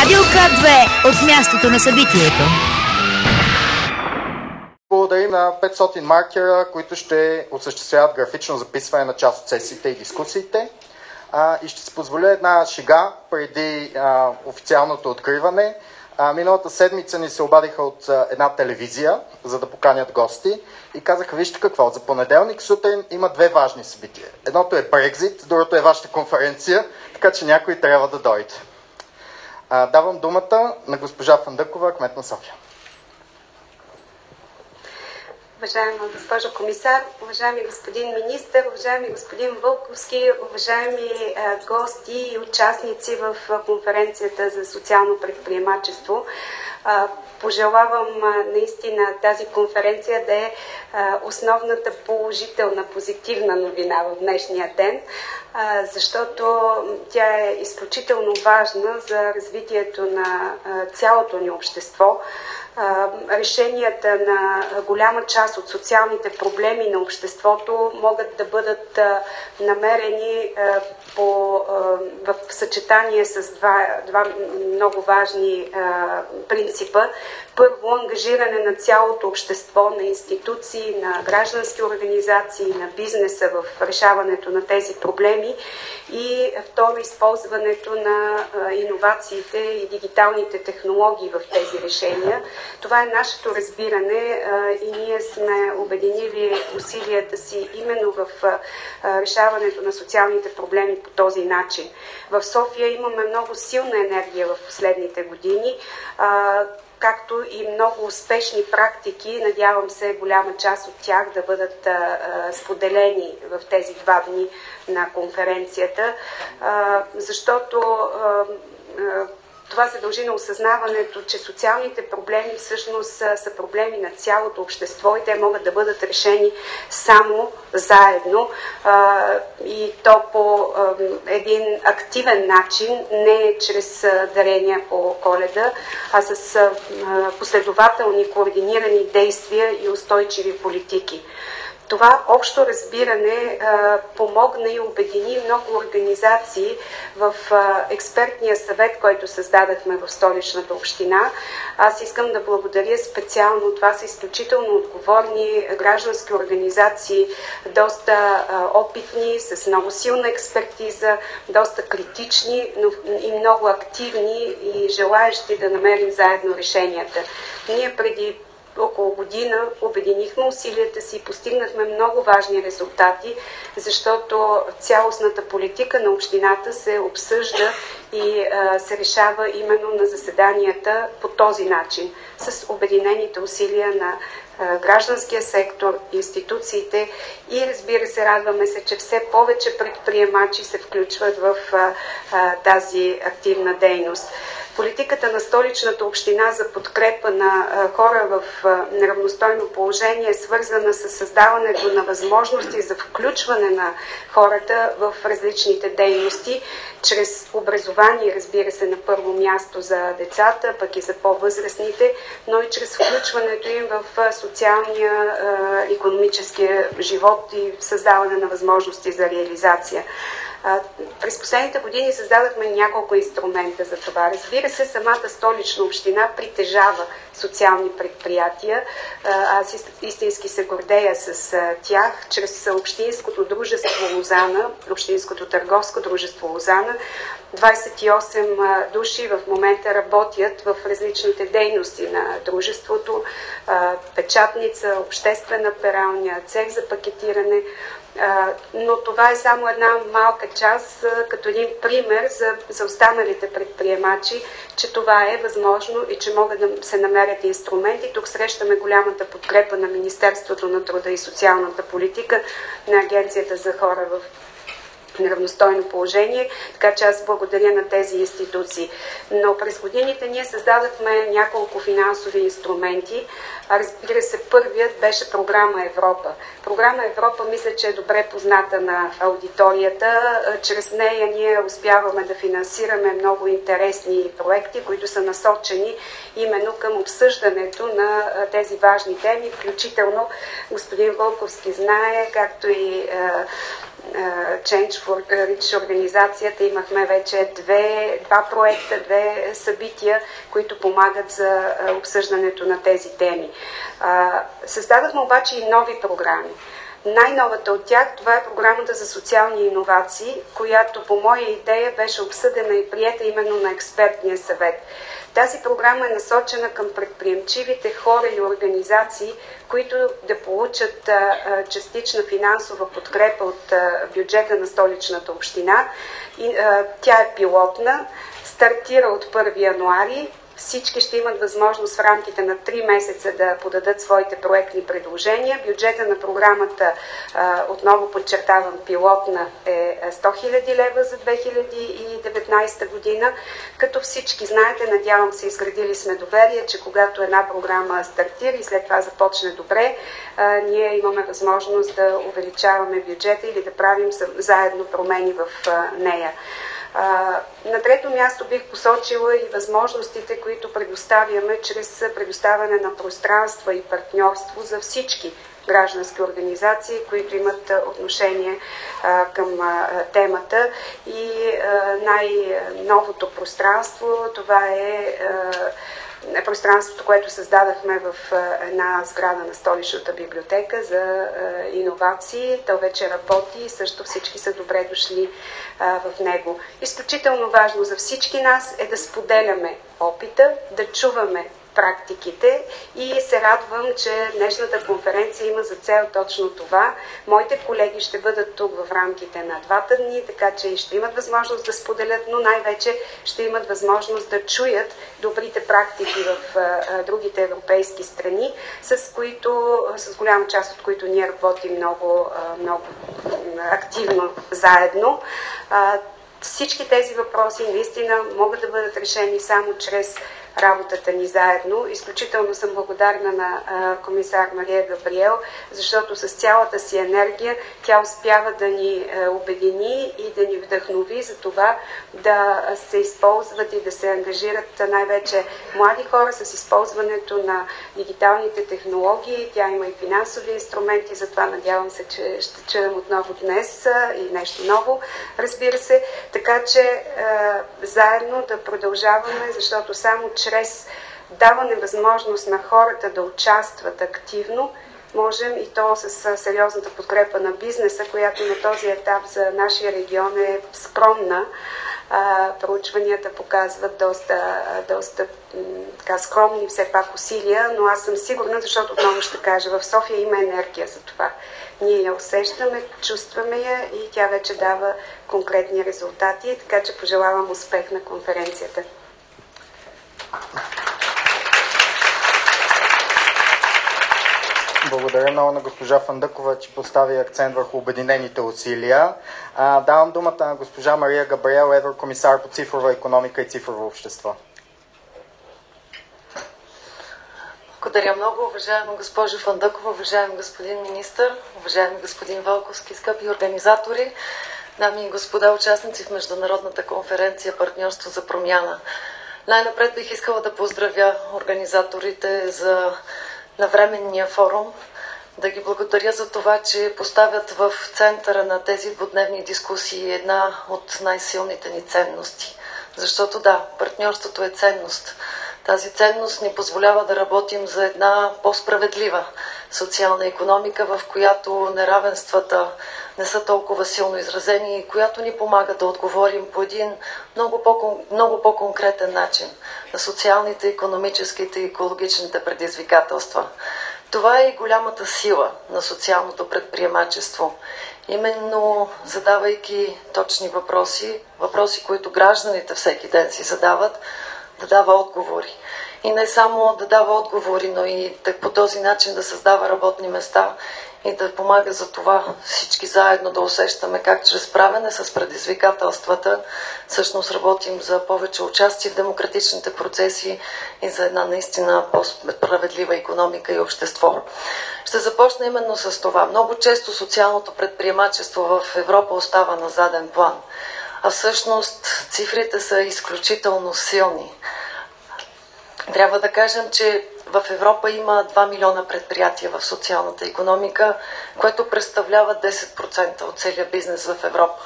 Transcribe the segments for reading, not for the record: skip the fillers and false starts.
Радио К2 от мястото на събитието. Благодарим на 500 маркера, които ще осъществяват графично записване на част от сесиите и дискусиите. И ще си позволя една шега преди официалното откриване. Миналата седмица ни се обадиха от една телевизия, за да поканят гости и казаха, вижте какво, за понеделник сутрин има две важни събития. Едното е Брекзит, другото е вашата конференция, така че някой трябва да дойде. Давам думата на госпожа Фандъкова, кмет на София. Уважаема госпожо комисар, уважаеми господин министър, уважаеми господин Вълковски, уважаеми гости и участници в конференцията за социално предприемачество. Пожелавам наистина тази конференция да е основната положителна, позитивна новина в днешния ден, защото тя е изключително важна за развитието на цялото ни общество. Решенията на голяма част от социалните проблеми на обществото могат да бъдат намерени в съчетание с два много важни принципа. Първо, ангажиране на цялото общество, на институции, на граждански организации, на бизнеса в решаването на тези проблеми и второ, използването на иновациите и дигиталните технологии в тези решения. Това е нашето разбиране и ние сме обединили усилията си именно в решаването на социалните проблеми по този начин. В София имаме много силна енергия в последните години, както и много успешни практики. Надявам се голяма част от тях да бъдат споделени в тези 2 дни на конференцията, защото това се дължи на осъзнаването, че социалните проблеми всъщност са проблеми на цялото общество и те могат да бъдат решени само заедно и то по един активен начин, не чрез дарения по Коледа, а с последователни, координирани действия и устойчиви политики. Това общо разбиране помогна и обедини много организации в експертния съвет, който създадахме в Столичната община. Аз искам да благодаря специално. Това са изключително отговорни граждански организации, доста опитни, с много силна експертиза, доста критични, но и много активни и желаещи да намерим заедно решенията. Ние преди около година обединихме усилията си и постигнахме много важни резултати, защото цялостната политика на общината се обсъжда и се решава именно на заседанията по този начин, с обединените усилия на гражданския сектор, институциите и разбира се, радваме се, че все повече предприемачи се включват в тази активна дейност. Политиката на Столичната община за подкрепа на хора в неравностойно положение е свързана с създаването на възможности за включване на хората в различните дейности, чрез образование, разбира се, на първо място за децата, пък и за по-възрастните, но и чрез включването им в социалния, икономическия живот и създаване на възможности за реализация. През последните години създадахме няколко инструмента за това. Разбира се, самата Столична община притежава социални предприятия. Аз истински се гордея с тях. Чрез Общинското дружество Лозана, Общинското търговско дружество Лозана, 28 души в момента работят в различните дейности на дружеството. Печатница, обществена пералня, цех за пакетиране. Но това е само една малка част, като един пример за останалите предприемачи, че това е възможно и че могат да се намерят инструменти. Тук срещаме голямата подкрепа на Министерството на труда и социалната политика, на Агенцията за хора в неравностойно положение, така че аз благодаря на тези институции. Но през годините ние създадахме няколко финансови инструменти. Разбира се, първият беше програма Европа. Програма Европа мисля, че е добре позната на аудиторията. Чрез нея ние успяваме да финансираме много интересни проекти, които са насочени именно към обсъждането на тези важни теми, включително господин Вълковски знае, както и Change for Reach организацията имахме вече два проекта, две събития, които помагат за обсъждането на тези теми. Създадахме обаче и нови програми. Най-новата от тях, това е програмата за социални иновации, която по моя идея беше обсъдена и приета именно на експертния съвет. Тази програма е насочена към предприемчивите хора и организации, които да получат частична финансова подкрепа от бюджета на Столичната община. Тя е пилотна, стартира от 1 януари. Всички ще имат възможност в рамките на 3 месеца да подадат своите проектни предложения. Бюджета на програмата, отново подчертавам, пилотна е 100 000 лева за 2019 година. Като всички знаете, надявам се, изградили сме доверие, че когато една програма стартира и след това започне добре, ние имаме възможност да увеличаваме бюджета или да правим заедно промени в нея. На трето място бих посочила и възможностите, които предоставяме чрез предоставяне на пространства и партньорство за всички граждански организации, които имат отношение към темата. И най-новото пространство, това е пространството, което създадахме в една сграда на Столичната библиотека за иновации. То вече работи и също всички са добре дошли в него. Изключително важно за всички нас е да споделяме опита, да чуваме практиките и се радвам, че днешната конференция има за цел точно това. Моите колеги ще бъдат тук в рамките на 2 дни, така че и ще имат възможност да споделят, но най-вече ще имат възможност да чуят добрите практики в другите европейски страни, с голяма част от които ние работим много активно заедно. Всички тези въпроси наистина могат да бъдат решени само чрез работата ни заедно. Изключително съм благодарна на комисар Мария Габриел, защото с цялата си енергия тя успява да ни обедини и да ни вдъхнови за това да се използват и да се ангажират най-вече млади хора с използването на дигиталните технологии. Тя има и финансови инструменти, затова надявам се, че ще чуем отново днес и нещо ново, разбира се. Така че заедно да продължаваме, защото само чрез даване възможност на хората да участват активно, можем и то с сериозната подкрепа на бизнеса, която на този етап за нашия регион е скромна. Проучванията показват доста така скромни все пак усилия, но аз съм сигурна, защото отново ще кажа, в София има енергия за това. Ние я усещаме, чувстваме я и тя вече дава конкретни резултати, така че пожелавам успех на конференцията. Благодаря много на госпожа Фандъкова, че постави акцент върху обединените усилия. Давам думата на госпожа Мария Габриел, еврокомисар по цифрова икономика и цифрово общество. Благодаря много, уважаема госпожа Фандъкова, уважаеми господин министър, уважаеми господин Вълковски, скъпи организатори, дами и господа участници в Международната конференция Партньорство за промяна. Най-напред бих искала да поздравя организаторите за навременния форум, да ги благодаря за това, че поставят в центъра на тези двудневни дискусии една от най-силните ни ценности. Защото да, партньорството е ценност. Тази ценност ни позволява да работим за една по-справедлива социална икономика, в която неравенствата не са толкова силно изразени и която ни помага да отговорим по един много по-конкретен начин на социалните, икономическите и екологичните предизвикателства. Това е и голямата сила на социалното предприемачество. Именно задавайки точни въпроси, които гражданите всеки ден си задават, да дава отговори. И не само да дава отговори, но и по този начин да създава работни места и да помага за това всички заедно да усещаме как чрез справяне с предизвикателствата всъщност работим за повече участие в демократичните процеси и за една наистина по-справедлива икономика и общество. Ще започна именно с това. Много често социалното предприемачество в Европа остава на заден план, а всъщност цифрите са изключително силни. Трябва да кажем, че в Европа има 2 милиона предприятия в социалната икономика, което представлява 10% от целия бизнес в Европа.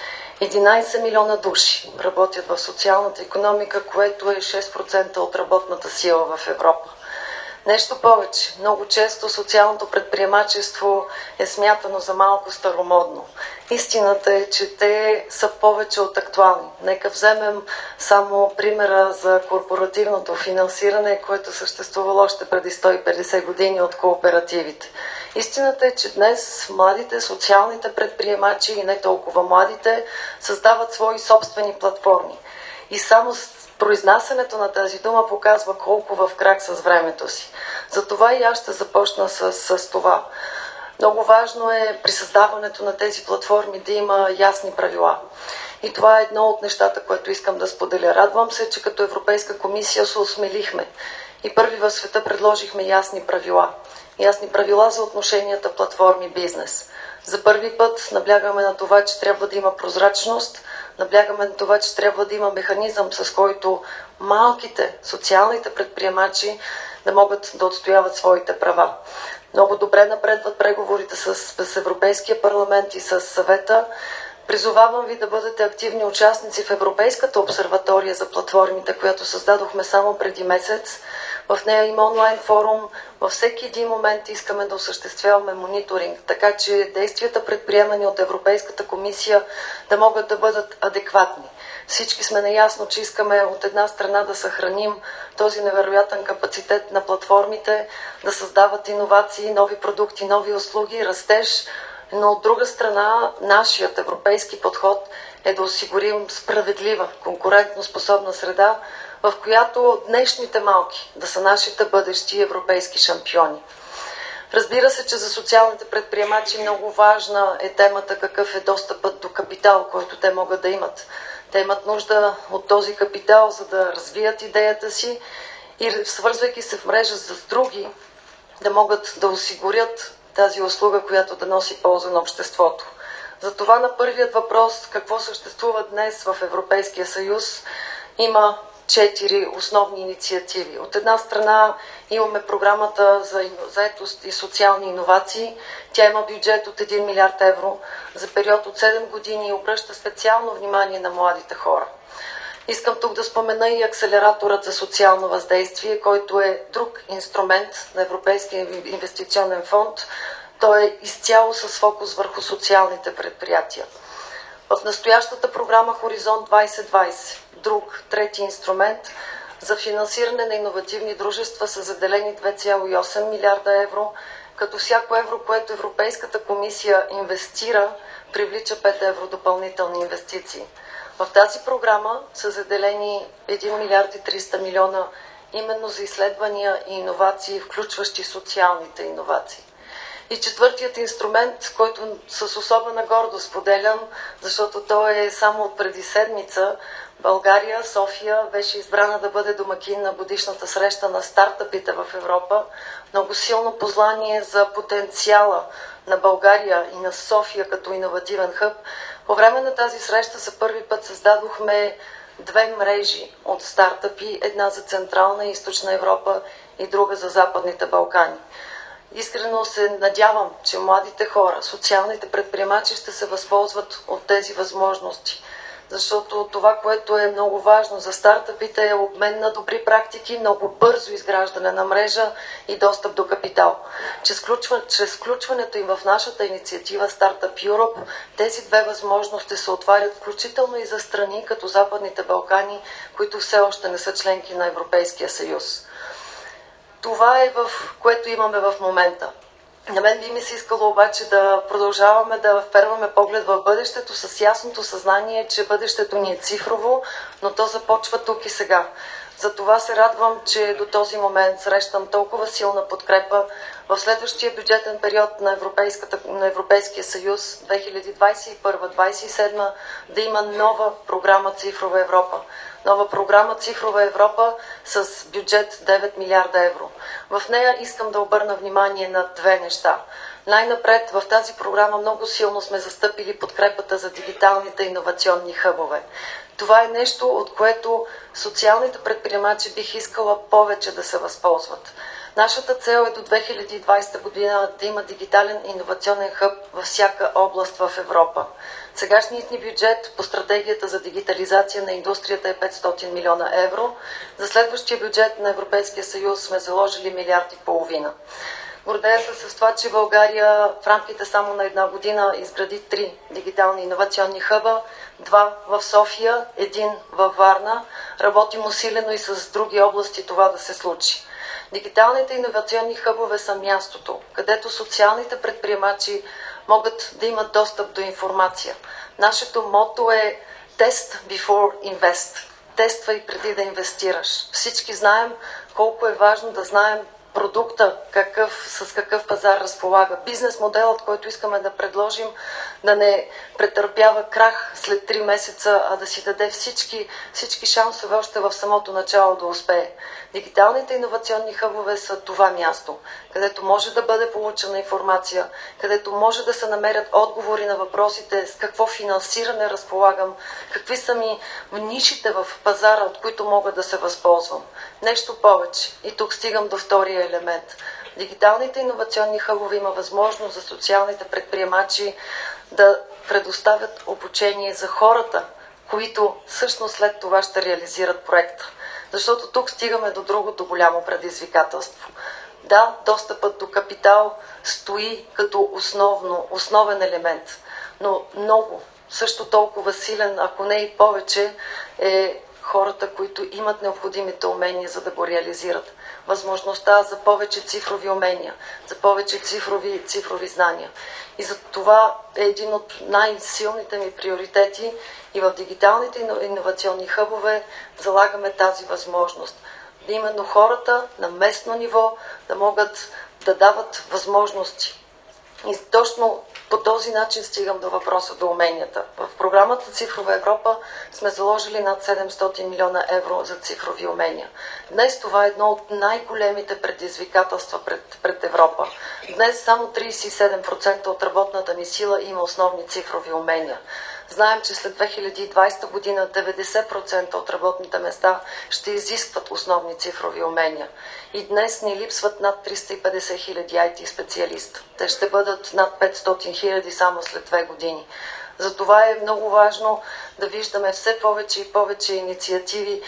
11 милиона души работят в социалната икономика, което е 6% от работната сила в Европа. Нещо повече, много често социалното предприемачество е смятано за малко старомодно. Истината е, че те са повече от актуални. Нека вземем само примера за корпоративното финансиране, което съществувало още преди 150 години от кооперативите. Истината е, че днес младите социалните предприемачи и не толкова младите създават свои собствени платформи. И само произнасянето на тази дума показва колко в крак с времето си. Затова и аз ще започна с това. Много важно е при създаването на тези платформи да има ясни правила. И това е едно от нещата, което искам да споделя. Радвам се, че като Европейска комисия се осмелихме и първи в света предложихме ясни правила. Ясни правила за отношенията платформи-бизнес. За първи път наблягаме на това, че трябва да има прозрачност, наблягаме на това, че трябва да има механизъм, с който малките социалните предприемачи да могат да отстояват своите права. Много добре напредват преговорите с Европейския парламент и с съвета. Призовавам ви да бъдете активни участници в Европейската обсерватория за платформите, която създадохме само преди месец. В нея има онлайн форум. Във всеки един момент искаме да осъществяваме мониторинг, така че действията, предприемани от Европейската комисия, да могат да бъдат адекватни. Всички сме наясно, че искаме от една страна да съхраним този невероятен капацитет на платформите, да създават иновации, нови продукти, нови услуги, растеж, но от друга страна нашият европейски подход е да осигурим справедлива, конкурентноспособна среда, в която днешните малки да са нашите бъдещи европейски шампиони. Разбира се, че за социалните предприемачи много важна е темата какъв е достъпът до капитал, който те могат да имат. Те имат нужда от този капитал, за да развият идеята си и свързвайки се в мрежа с други, да могат да осигурят тази услуга, която да носи полза на обществото. Затова на първият въпрос, какво съществува днес в Европейския съюз, има 4 основни инициативи. От една страна имаме програмата за заетост и социални иновации. Тя има бюджет от 1 милиард евро за период от 7 години и обръща специално внимание на младите хора. Искам тук да спомена и акселераторът за социално въздействие, който е друг инструмент на Европейския инвестиционен фонд. Той е изцяло с фокус върху социалните предприятия. В настоящата програма Хоризонт 2020, друг, трети инструмент за финансиране на иновативни дружества са заделени 2,8 милиарда евро, като всяко евро, което Европейската комисия инвестира, привлича 5 евро допълнителни инвестиции. В тази програма са заделени 1 милиард и 300 милиона именно за изследвания и иновации, включващи социалните иновации. И четвъртият инструмент, който с особена гордост споделям, защото той е само от преди седмица, България, София, беше избрана да бъде домакин на годишната среща на стартъпите в Европа. Много силно послание за потенциала на България и на София като иновативен хъб. По време на тази среща за първи път създадохме 2 мрежи от стартъпи, една за Централна и Източна Европа и друга за Западните Балкани. Искрено се надявам, че младите хора, социалните предприемачи ще се възползват от тези възможности. Защото това, което е много важно за стартъпите, е обмен на добри практики, много бързо изграждане на мрежа и достъп до капитал. Чрез включването им в нашата инициатива Startup Europe, тези 2 възможности се отварят включително и за страни като Западните Балкани, които все още не са членки на Европейския съюз. Това е в което имаме в момента. На мен би ми се искало обаче да продължаваме да вперваме поглед в бъдещето с ясното съзнание, че бъдещето ни е цифрово, но то започва тук и сега. Затова се радвам, че до този момент срещам толкова силна подкрепа в следващия бюджетен период на Европейския съюз 2021-2027 да има нова програма Цифрова Европа. Нова програма Цифрова Европа с бюджет 9 милиарда евро. В нея искам да обърна внимание на 2 неща. Най-напред в тази програма много силно сме застъпили подкрепата за дигиталните иновационни хъбове. Това е нещо, от което социалните предприемачи бих искала повече да се възползват. Нашата цел е до 2020 година да има дигитален иновационен хъб във всяка област в Европа. Сегашният ни бюджет по стратегията за дигитализация на индустрията е 500 милиона евро. За следващия бюджет на Европейския съюз сме заложили 1,5 милиарда. Гордея се с това, че България в рамките само на една година изгради 3 дигитални иновационни хъба, 2 в София, 1 във Варна. Работим усилено и с други области това да се случи. Дигиталните иновационни хъбове са мястото, където социалните предприемачи могат да имат достъп до информация. Нашето мото е Test before invest. Тествай преди да инвестираш. Всички знаем колко е важно да знаем продукта, с какъв пазар разполага. Бизнес моделът, който искаме да предложим, да не претърпява крах след 3 месеца, а да си даде всички шансове още в самото начало да успее. Дигиталните иновационни хъбове са това място, където може да бъде получена информация, където може да се намерят отговори на въпросите с какво финансиране разполагам, какви са ми нишите в пазара, от които мога да се възползвам. Нещо повече. И тук стигам до втория елемент. Дигиталните иновационни хъбове има възможност за социалните предприемачи да предоставят обучение за хората, които всъщност след това ще реализират проекта. Защото тук стигаме до другото голямо предизвикателство. Да, достъпът до капитал стои като основен елемент, но много, също толкова силен, ако не и повече, е хората, които имат необходимите умения, за да го реализират. Възможността за повече цифрови умения, за повече цифрови знания. И за това е един от най-силните ми приоритети и в дигиталните иновационни хъбове залагаме тази възможност. Именно хората на местно ниво да могат да дават възможности. И точно по този начин стигам до въпроса до уменията. В програмата Цифрова Европа сме заложили над 700 милиона евро за цифрови умения. Днес това е едно от най-големите предизвикателства пред Европа. Днес само 37% от работната ни сила има основни цифрови умения. Знаем, че след 2020 година 90% от работните места ще изискват основни цифрови умения. И днес ни липсват над 350 хиляди IT специалиста. Те ще бъдат над 500 хиляди само след 2 години. Затова е много важно да виждаме все повече и повече инициативи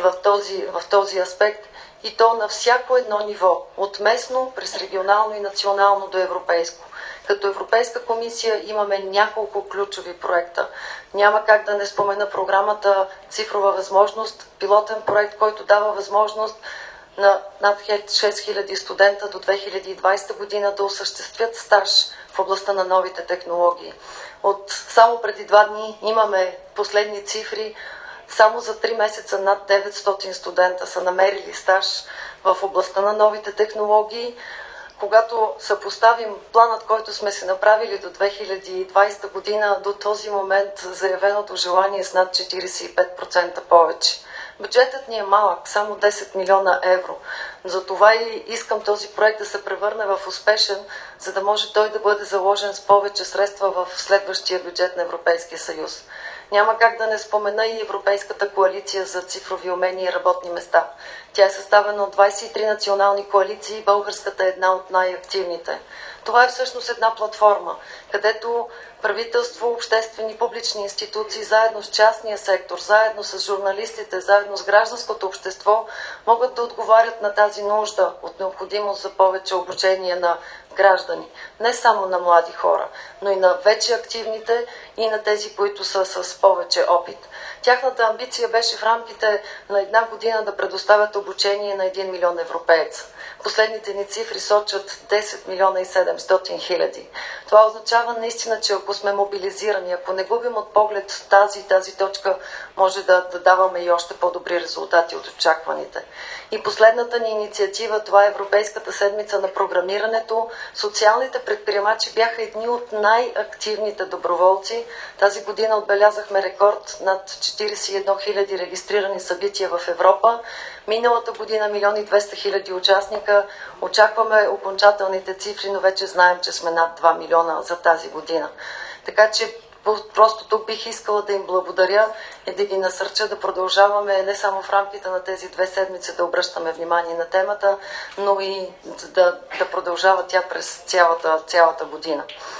в този аспект и то на всяко едно ниво, от местно през регионално и национално до европейско. Като Европейска комисия имаме няколко ключови проекта. Няма как да не спомена програмата Цифрова възможност, пилотен проект, който дава възможност на над 6000 студента до 2020 година да осъществят стаж в областта на новите технологии. Само преди 2 дни имаме последни цифри. Само за 3 месеца над 900 студента са намерили стаж в областта на новите технологии. Когато съпоставим планът, който сме се направили до 2020 година, до този момент заявеното желание с над 45% повече. Бюджетът ни е малък, само 10 милиона евро. Затова и искам този проект да се превърне в успешен, за да може той да бъде заложен с повече средства в следващия бюджет на Европейския съюз. Няма как да не спомена и Европейската коалиция за цифрови умения и работни места. Тя е съставена от 23 национални коалиции и българската е една от най-активните. Това е всъщност една платформа, където правителство, обществени публични институции, заедно с частния сектор, заедно с журналистите, заедно с гражданското общество, могат да отговарят на тази нужда от необходимост за повече обучение на граждани. Не само на млади хора, но и на вече активните и на тези, които са с повече опит. Тяхната амбиция беше в рамките на 1 година да предоставят обучение на 1 милион европеец. Последните ни цифри сочат 10 милиона и 700 хиляди. Това означава наистина, че ако сме мобилизирани, ако не губим от поглед тази точка, може да даваме и още по-добри резултати от очакваните. И последната ни инициатива, това е Европейската седмица на програмирането. Социалните предприемачи бяха едни от най-активните доброволци. Тази година отбелязахме рекорд над 41 хиляди регистрирани събития в Европа. Миналата година 1 200 000 участника. Очакваме окончателните цифри, но вече знаем, че сме над 2 милиона за тази година. Така че Просто тук бих искала да им благодаря и да ги насърча да продължаваме не само в рамките на тези 2 седмици да обръщаме внимание на темата, но и да продължава тя през цялата година.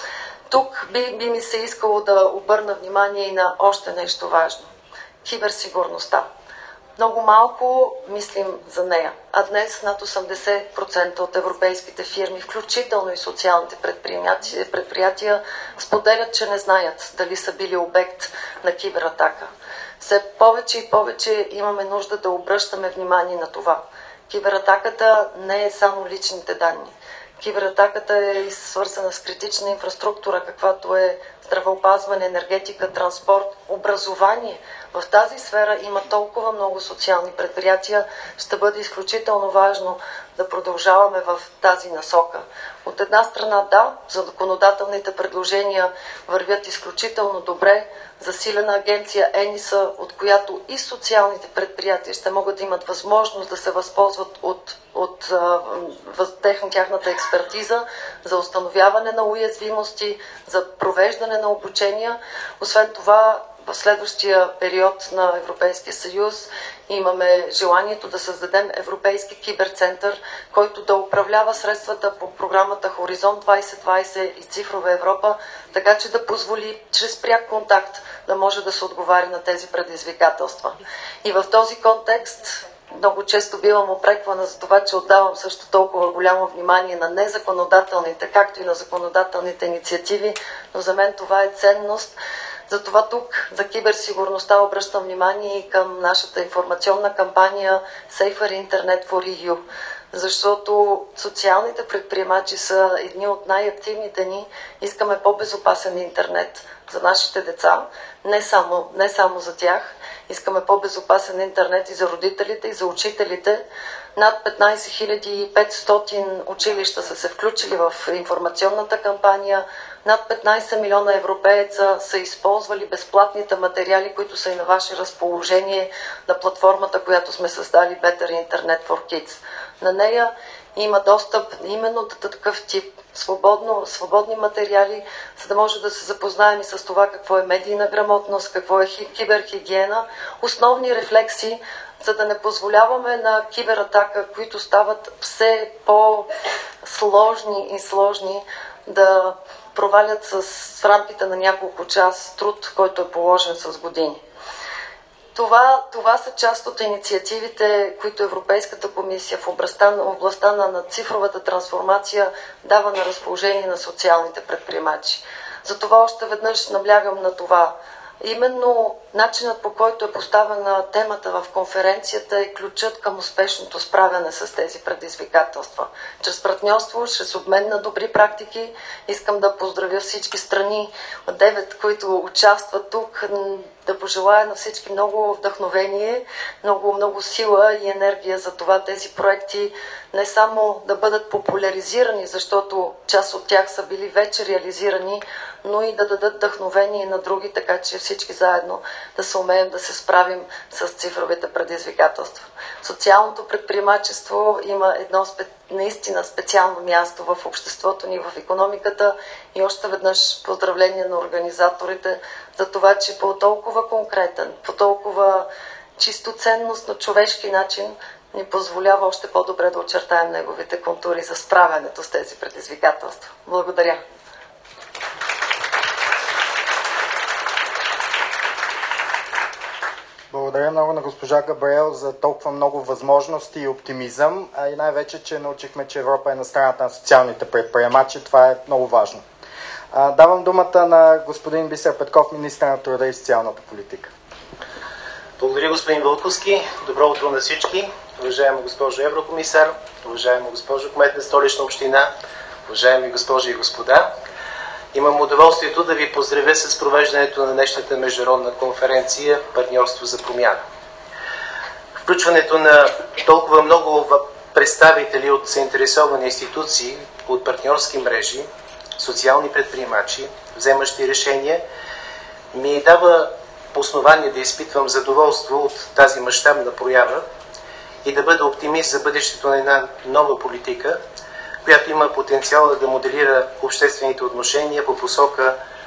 Тук би ми се искало да обърна внимание и на още нещо важно. Киберсигурността. Много малко мислим за нея, а днес над 80% от европейските фирми, включително и социалните предприятия, споделят, че не знаят дали са били обект на кибератака. Все повече и повече имаме нужда да обръщаме внимание на това. Кибератаката не е само личните данни. Кибератаката е свързана с критична инфраструктура, каквато е здравеопазване, енергетика, транспорт, образование. В тази сфера има толкова много социални предприятия, ще бъде изключително важно да продължаваме в тази насока. От една страна, да, законодателните предложения вървят изключително добре. Засилена агенция ЕНИСА, от която и социалните предприятия ще могат да имат възможност да се възползват от тяхната експертиза за установяване на уязвимости, за провеждане на обучения. Освен това, в следващия период на Европейския съюз имаме желанието да създадем Европейски киберцентър, който да управлява средствата по програмата Хоризонт 2020 и Цифрова Европа, така че да позволи чрез пряк контакт да може да се отговаря на тези предизвикателства. И в този контекст много често бивам упреквана за това, че отдавам също толкова голямо внимание на незаконодателните, както и на законодателните инициативи, но за мен това е ценност. Затова тук за киберсигурността обръщам внимание и към нашата информационна кампания Safer Internet for EU, защото социалните предприемачи са едни от най-активните ни. Искаме по-безопасен интернет за нашите деца, не само за тях. Искаме по-безопасен интернет и за родителите, и за учителите. Над 15 500 училища са се включили в информационната кампания. Над 15 милиона европееца са използвали безплатните материали, които са и на ваше разположение на платформата, която сме създали Better Internet for Kids. На нея има достъп именно до такъв тип свободни материали, за да може да се запознаем и с това какво е медийна грамотност, какво е киберхигиена, основни рефлекси, за да не позволяваме на кибератака, които стават все по-сложни и сложни, да провалят в рамките на няколко час труд, който е положен с години. Това са част от инициативите, които Европейската комисия в областта на цифровата трансформация дава на разположение на социалните предприемачи. Затова още веднъж наблягам на това. Именно начинът, по който е поставена темата в конференцията, е ключът към успешното справяне с тези предизвикателства. Чрез партньорство, чрез обмен на добри практики, искам да поздравя всички страни от 9, които участват тук, да пожелая на всички много вдъхновение, много сила и енергия за това тези проекти не само да бъдат популяризирани, защото част от тях са били вече реализирани, но и да дадат вдъхновение на други, така че всички заедно да се умеем да се справим с цифровите предизвикателства. Социалното предприемачество има едно наистина специално място в обществото ни, в икономиката и още веднъж поздравление на организаторите за това, че по толкова конкретен, по толкова чисто ценностно човешки начин ни позволява още по-добре да очертаем неговите контури за справянето с тези предизвикателства. Благодаря. Благодаря много на госпожа Габриел за толкова много възможности и оптимизъм, а и най-вече, че научихме, че Европа е на страната на социалните предприемачи. Това е много важно. Давам думата на господин Бисер Петков, министър на труда и социалната политика. Благодаря, господин Вълковски. Добро утро на всички. Уважаема госпожо еврокомисар, уважаема госпожо кмет на Столична община, уважаеми госпожи и господа. Имам удоволствието да ви поздравя с провеждането на днешната международна конференция «Партньорство за промяна». Включването на толкова много представители от заинтересовани институции, от партньорски мрежи, социални предприемачи, вземащи решения, ми дава основание да изпитвам задоволство от тази мащабна проява и да бъда оптимист за бъдещето на една нова политика, която има потенциала да моделира обществените отношения по посока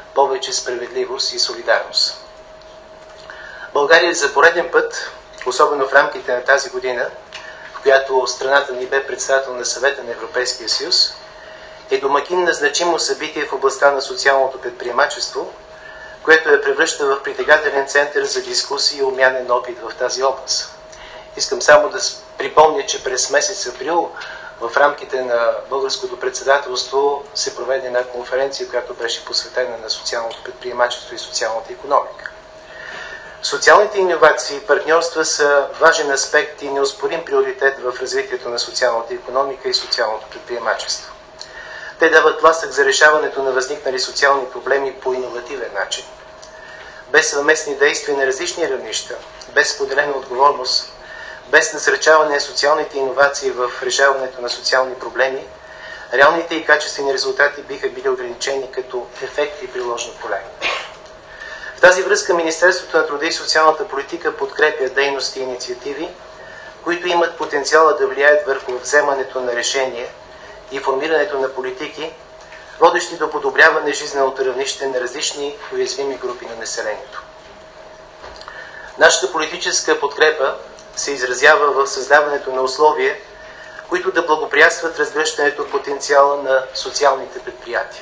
повече справедливост и солидарност. България за пореден път, особено в рамките на тази година, в която страната ни бе председател на Съвета на Европейския съюз, е домакин на значимо събитие в областта на социалното предприемачество, което я превръща в притегателен център за дискусии и обмянен опит в тази област. Искам само да припомня, че през месец април в рамките на българското председателство се проведе една конференция, която беше посветена на социалното предприемачество и социалната икономика. Социалните иновации и партньорства са важен аспект и неоспорим приоритет в развитието на социалната икономика и социалното предприемачество. Те дават тласък за решаването на възникнали социални проблеми по иновативен начин. Без съвместни действия на различни равнища, без споделена отговорност, без насърчаване на социалните иновации в решаването на социални проблеми, реалните и качествени резултати биха били ограничени като ефект и приложно поле. В тази връзка Министерството на труда и социалната политика подкрепя дейности и инициативи, които имат потенциала да влияят върху вземането на решения и формирането на политики, водещи до подобряване жизненото равнище на различни уязвими групи на населението. Нашата политическа подкрепа се изразява в създаването на условия, които да благоприятстват разгръщането потенциала на социалните предприятия.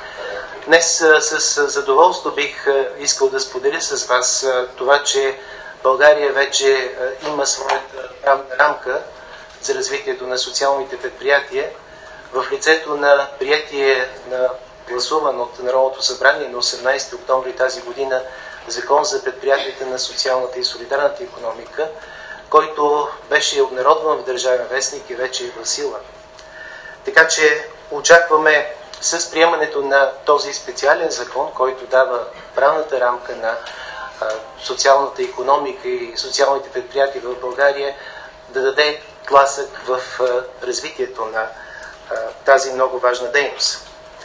Днес с задоволство бих искал да споделя с вас това, че България вече има своята рамка за развитието на социалните предприятия в лицето на приятие на гласуван от Народното събрание на 18 октомври тази година Закон за предприятията на социалната и солидарната икономика, който беше обнародван в Държавен вестник и вече е в сила. Така че очакваме с приемането на този специален закон, който дава правната рамка на социалната икономика и социалните предприятия в България, да даде тласък в развитието на тази много важна дейност.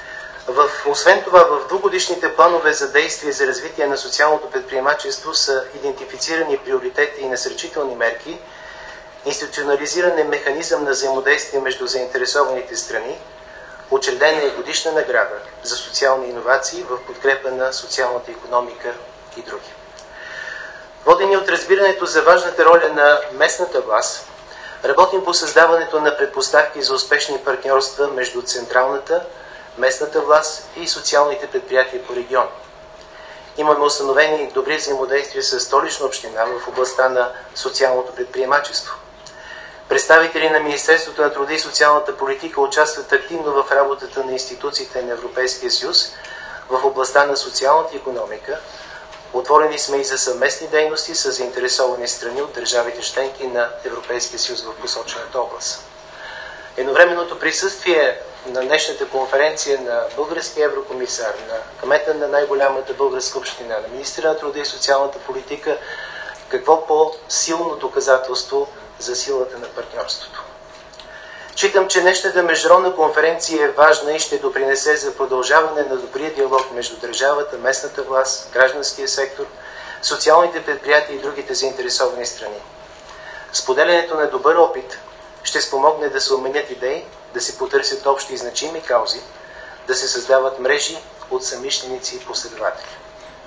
Освен това, в двугодишните планове за действие за развитие на социалното предприемачество са идентифицирани приоритети и насърчителни мерки, институционализиран е механизъм на взаимодействие между заинтересованите страни, учредена е годишна награда за социални иновации в подкрепа на социалната икономика и други. Водени от разбирането за важната роля на местната власт, работим по създаването на предпоставки за успешни партньорства между централната, местната власт и социалните предприятия по регион. Имаме установени добри взаимодействия с Столична община в областта на социалното предприемачество. Представители на Министерството на труда и социалната политика участват активно в работата на институциите на Европейския съюз в областта на социалната икономика. Отворени сме и за съвместни дейности с заинтересовани страни от държавите членки на Европейския съюз в посочената област. Едновременното присъствие на днешната конференция на българския еврокомисар, на кмета на най-голямата българска община, на министъра на труда и социалната политика, какво по-силно доказателство за силата на партньорството. Считам, че днешната международна конференция е важна и ще допринесе за продължаване на добрия диалог между държавата, местната власт, гражданския сектор, социалните предприятия и другите заинтересовани страни. Споделянето на добър опит ще спомогне да се обменят идеи, да се потърсят общи и значими каузи, да се създават мрежи от съмишленици и последователи.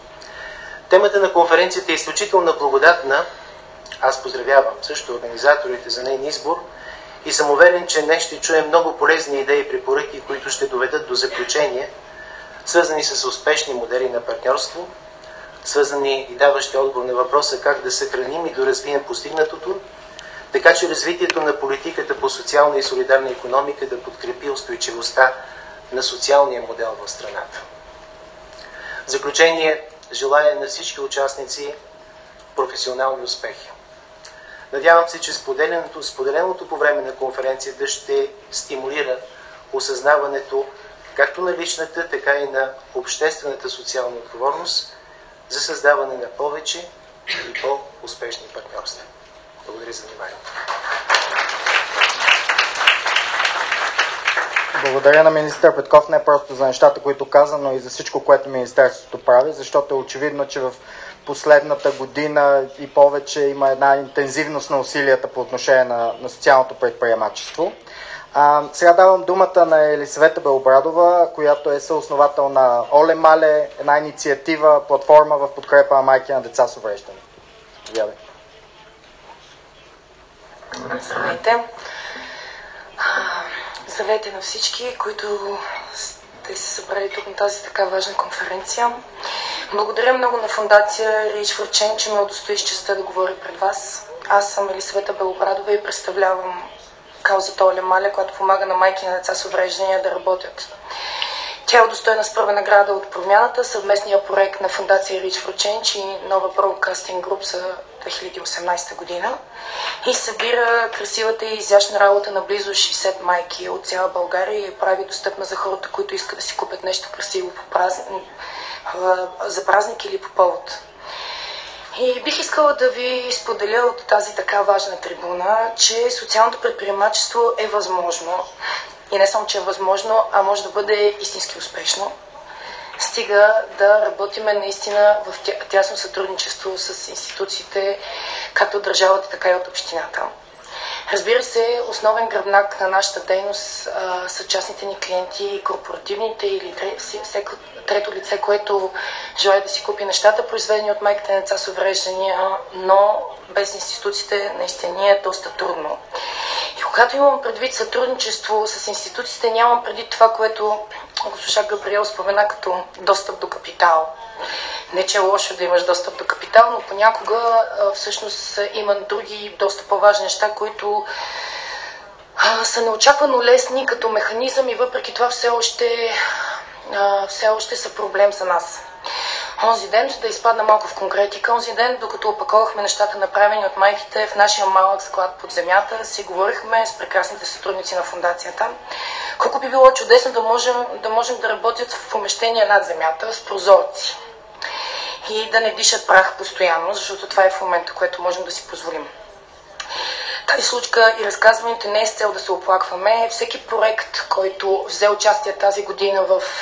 Темата на конференцията е изключително благодатна. Аз поздравявам също организаторите за нейния избор и съм уверен, че днес ще чуем много полезни идеи и препоръки, които ще доведат до заключения, свързани с успешни модели на партньорство, свързани и даващи отговор на въпроса как да съхраним и доразвием постигнатото, така че развитието на политиката по социална и солидарна икономика да подкрепи устойчивостта на социалния модел в страната. В заключение, желая на всички професионални успехи. Надявам се, че споделеното по време на конференцията ще стимулира осъзнаването както на личната, така и на обществената социална отговорност за създаване на повече и по-успешни партньорства. Благодаря за вниманието. Благодаря на министър Петков не просто за нещата, които каза, но и за всичко, което Министерството прави, защото е очевидно, че в последната година и повече има една интензивност на усилията по отношение на социалното предприемачество. Сега давам думата на Елисавета Белобрадова, която е съосновател на Оле Мале, една инициатива, платформа в подкрепа на майки на деца с увреждане. Здравейте. Здравейте на всички, които сте се събрали тук на тази така важна конференция. Благодаря много на фондация Reach for Change, че ме удостои честта да говоря пред вас. Аз съм Елисавета Белобрадова и представлявам каузата Оле Мале, която помага на майки на деца с увреждания да работят. Тя е удостоена с първа награда от Промяната, съвместния проект на фондация Reach for Change и нова Broadcasting Group за 2018 година и събира красивата и изящна работа на близо 60 майки от цяла България и я прави достъпна за хората, които искат да си купят нещо красиво за празник или по повод. И бих искала да ви споделя от тази така важна трибуна, че социалното предприемачество е възможно. И не само, че е възможно, а може да бъде истински успешно. Стига да работиме наистина в тясно сътрудничество с институциите, както от държавата, така и от общината. Разбира се, основен гръбнак на нашата дейност са частните ни клиенти, корпоративните или трето лице, което желая да си купи нещата, произведени от майките на деца с увреждания, но без институциите наистина е доста трудно. И когато имам предвид сътрудничество с институциите, нямам преди това, което госпожа Габриел спомена като достъп до капитал. Не, че е лошо да имаш достъп до капитал, но понякога всъщност има други доста по-важни неща, които са неочаквано лесни като механизъм и въпреки това все още са проблем за нас. Онзи ден, да изпадна малко в конкретика, онзи ден, докато опаковахме нещата направени от майките в нашия малък склад под земята, си говорихме с прекрасните сътрудници на фондацията. Колко би било чудесно да можем да работят в помещения над земята с прозорци и да не дишат прах постоянно, защото това е в момента, което можем да си позволим. Тази случка и разказването не е с цел да се оплакваме. Всеки проект, който взе участие тази година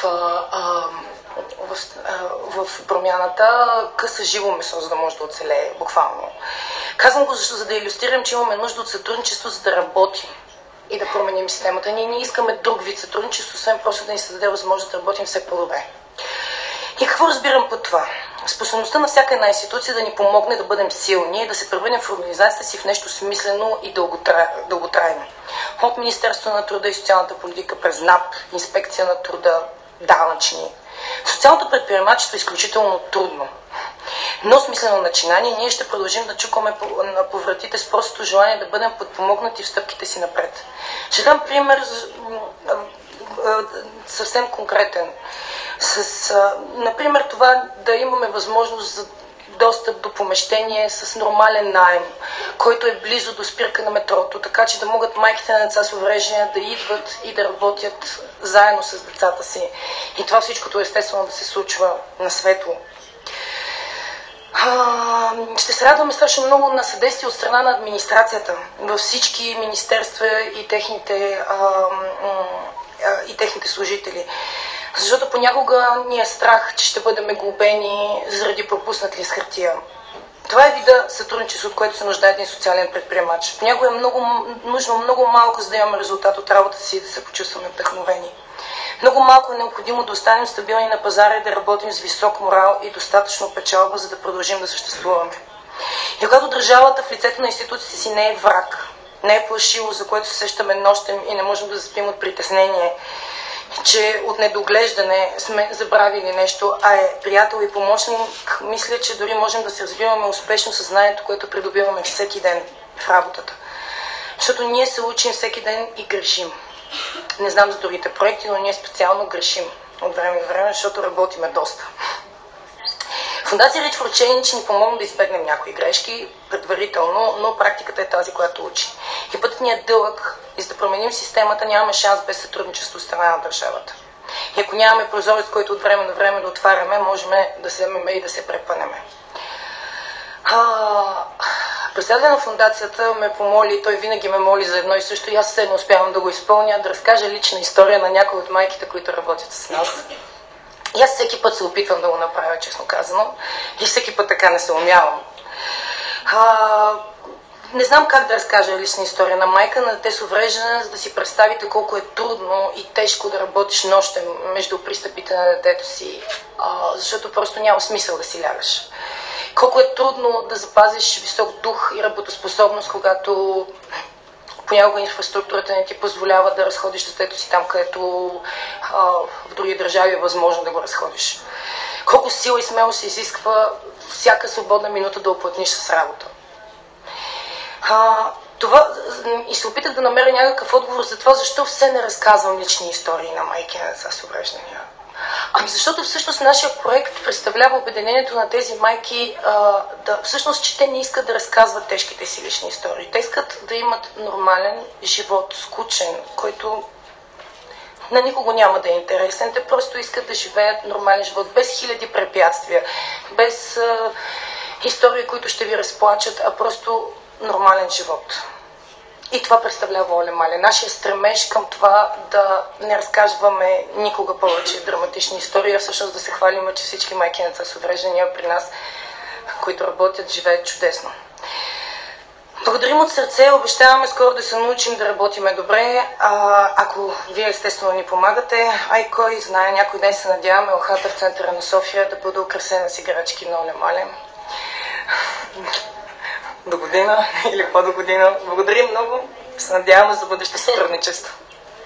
в промяната, къса живо месо, за да може да оцелее, буквално. Казвам го, за да илюстрирам, че имаме нужда от сътрудничество, за да работим и да променим системата. Ние не искаме друг вид сътрудничество, освен просто да ни се даде възможност да работим все по-добре. И какво разбирам под това? Способността на всяка една институция да ни помогне да бъдем силни и да се превърнем в организацията си в нещо смислено и дълготрайно. От Министерството на труда и социалната политика през НАП, инспекция на труда, данъчни. Социалното предприемачество е изключително трудно, но смислено начинание. Ние ще продължим да чукаме на повратите с простото желание да бъдем подпомогнати в стъпките си напред. Ще дам пример съвсем конкретен. Например, това да имаме възможност за достъп до помещение с нормален наем, който е близо до спирка на метрото, така че да могат майките на деца с увреждания да идват и да работят заедно с децата си. И това всичкото естествено да се случва на светло. Ще се радваме страшно много на съдействие от страна на администрацията във всички министерства и техните служители. Защото понякога ни е страх, че ще бъдем глобени заради пропуснат ли с хартия. Това е вида сътрудничество, от което се нуждае един социален предприемач. Понякога е нужно много малко, за да имаме резултат от работата си и да се почувстваме вдъхновени. Много малко е необходимо да останем стабилни на пазара и да работим с висок морал и достатъчно печалба, за да продължим да съществуваме. И когато държавата в лицето на институциите си не е враг, не е плашило, за което се сещаме нощем и не можем да заспим от притеснение, че от недоглеждане сме забравили нещо, а е приятел и помощник, мисля, че дори можем да се развиваме успешно съзнанието, което придобиваме всеки ден в работата. Защото ние се учим всеки ден и грешим. Не знам за другите проекти, но ние специално грешим от време на време, защото работиме доста. Фондация Reach for Change ни помогна да избегнем някои грешки предварително, но практиката е тази, която учи. И пътят ни е дълъг и за да променим системата нямаме шанс без сътрудничество от страна на държавата. И ако нямаме прозорец, който от време на време да отваряме, можем да вземем и да се препънеме. Председателят на фондацията ме помоли, той винаги ме моли за едно и също, и аз съвсем не успявам да го изпълня, да разкажа лична история на някои от майките, които работят с нас. И аз всеки път се опитвам да го направя, честно казано, и всеки път така не се умявам. Не знам как да разкажа лична история на майка на дете с увреждане, за да си представите колко е трудно и тежко да работиш нощем между пристъпите на детето си, защото просто няма смисъл да си лягаш. Колко е трудно да запазиш висок дух и работоспособност, когато понякога инфраструктурата не ти позволява да разходиш детето си там, където в други държави е възможно да го разходиш. Колко сила и смелост се изисква всяка свободна минута да оплътниш с работа. И се опитах да намеря някакъв отговор за това, защо все не разказвам лични истории на майки на деца с увреждания. Ами защото всъщност нашия проект представлява обединението на тези майки, всъщност, че те не искат да разказват тежките си лични истории. Те искат да имат нормален живот, скучен, който на никого няма да е интересен. Те просто искат да живеят нормален живот, без хиляди препятствия, без истории, които ще ви разплачат, а просто нормален живот. И това представлява Оле Мале. Нашия стремеж към това да не разказваме никога повече драматични истории, а всъщност да се хвалим, че всички майки на деца с увреждания при нас, които работят, живеят чудесно. Благодарим от сърце, обещаваме скоро да се научим да работиме добре, ако вие естествено ни помагате, а и кой знае, някой ден се надяваме елхата в центъра на София да бъде украсена с играчки на Оле Мале. До година или по-до година. Благодарим много. Се надяваме за бъдеще сътрудничество.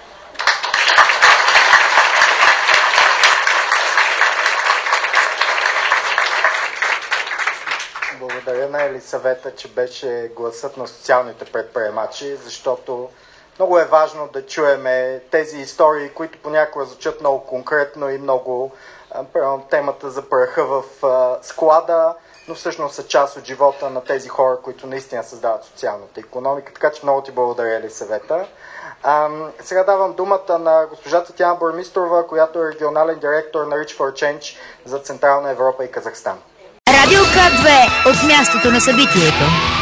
Благодаря на Елисавета, че беше гласът на социалните предприемачи, защото много е важно да чуеме тези истории, които понякога звучат много конкретно и много темата за праха в склада, но всъщност са част от живота на тези хора, които наистина създават социалната икономика. Така че много ти благодаря, Елисавета. Сега давам думата на госпожа Татяна Бурмистрова, която е регионален директор на Reach for Change за Централна Европа и Казахстан. Радио К2 от мястото на събитието.